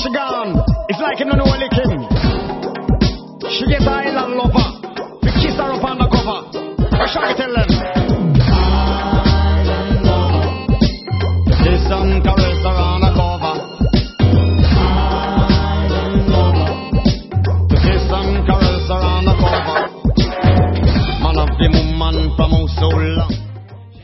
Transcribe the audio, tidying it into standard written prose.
she gone. It's like you don't know lick him. She get a island lover. We kiss her up on the cover. What shall I tell them?